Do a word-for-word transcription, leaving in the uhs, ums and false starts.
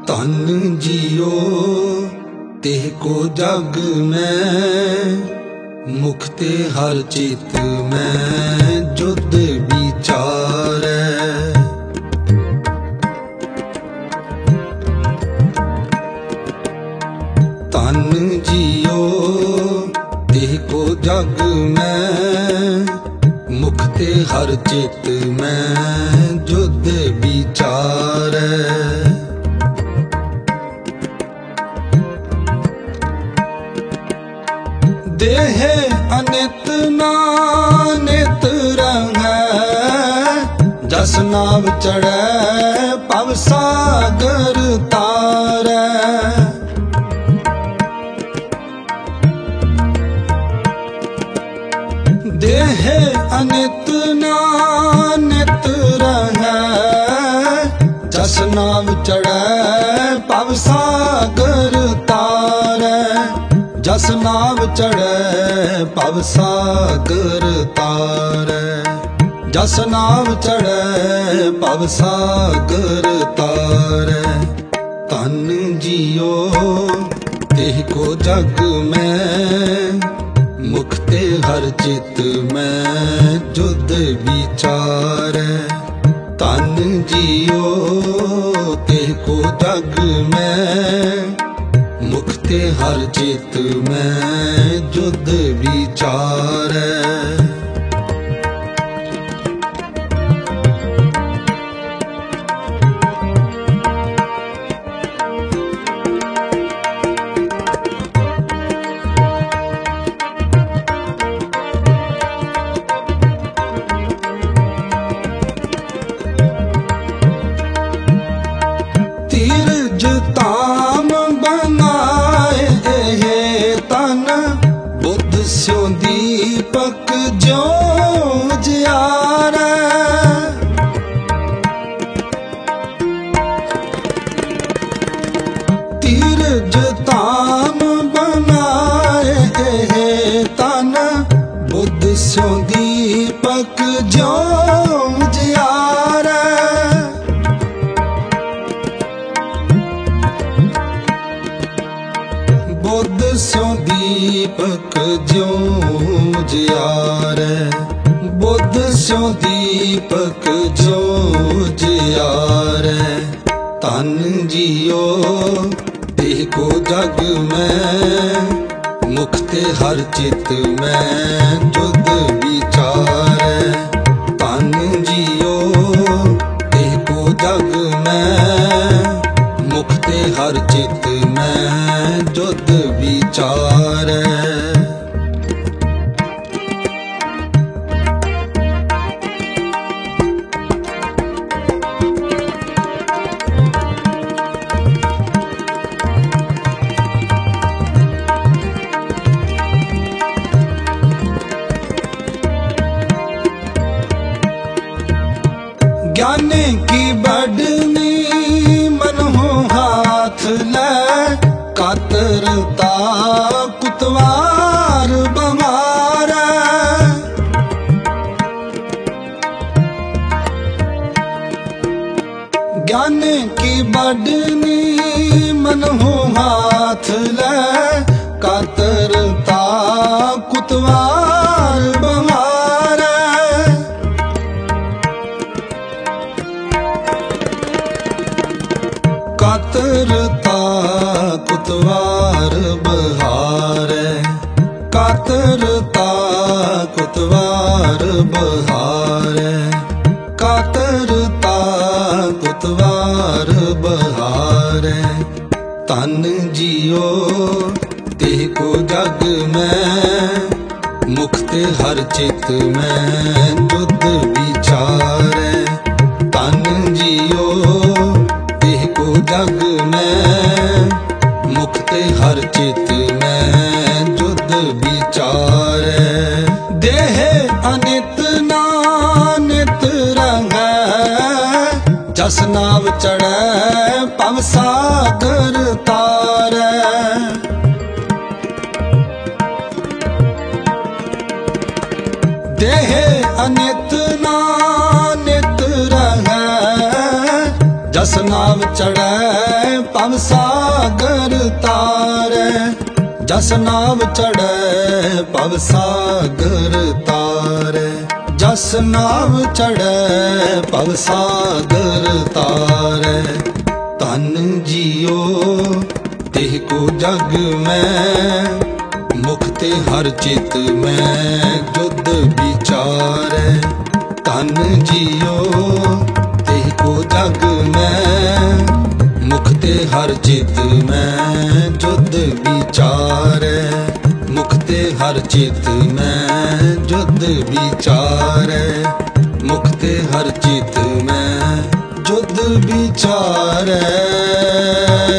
धन जियो तेह को जग में, मुक्ते हर चित में जुद विचारै। धन जियो तेह को जग में, मुक्ते हर चित में जुद विचारै। देह अनित नानित रहै, जस नाव चढ़ै पव सागर तारै। देह अनित नानित रहै, जस नाव चढ़ै पव सागर तारै। जस नाव चढ़ै पव सागर तारै। जस नाव चढ़ै पव सागर तारै। धन जियो तेह को जग में, मुक्ते हर चित में जुद विचारै। धन जियो तेह को जग में, मुक्ते हर चित में जुद विचारै। तीरज ताम बनाए तन, बुद्ध स्यों दीपक ज्यों जियारै। तीरज ताम बनाए तन, बुद्ध स्यों दीपक ज्यों जियारै। बुद्ध स्यों दीपक ज्यों जियारै। बुद्ध स्यों दीपक ज्यों जियारै। धन जियो तेह को जग में, मुक्ते हर चित में जुद विचारै। धन जियो तेह को जग में, मुक्ते हर चित में जुद विचारै। ज्ञानी की बढ़नी मन हो हाथ लै, कातरता कुतवार बमारै। ज्ञानी की बढ़नी मन हो हाथ लै, कातरता कुतवार बमारै। कातरता कुतवार बहारै। कातरता कुतवार बहारै। कातरता कुतवार बहारै। धन जियो तेह को जग में, मुक्ते हर चित में जुद विचारै। धन जियो तेह को जग में, मुक्ते हर चित में जुद विचारै। देह अनित नानित रहै, जस नाव चढ़ै पव सागर तारै। देह अनित नानित रहै, जस नाव चढ़ै भव सागर तारै। जस नाव चढ़ै भव सागर तारै। जस नाव चढ़ै भव सागर तारै। धन जियो तेह को जग में, मुख ते हर चित में जुद विचारै। धन जियो तेह को जग में, मुख ते हर चित में जुद विचारै। मुख ते हर चित में जुद विचारै। मुख ते हर चित में जुद विचारै।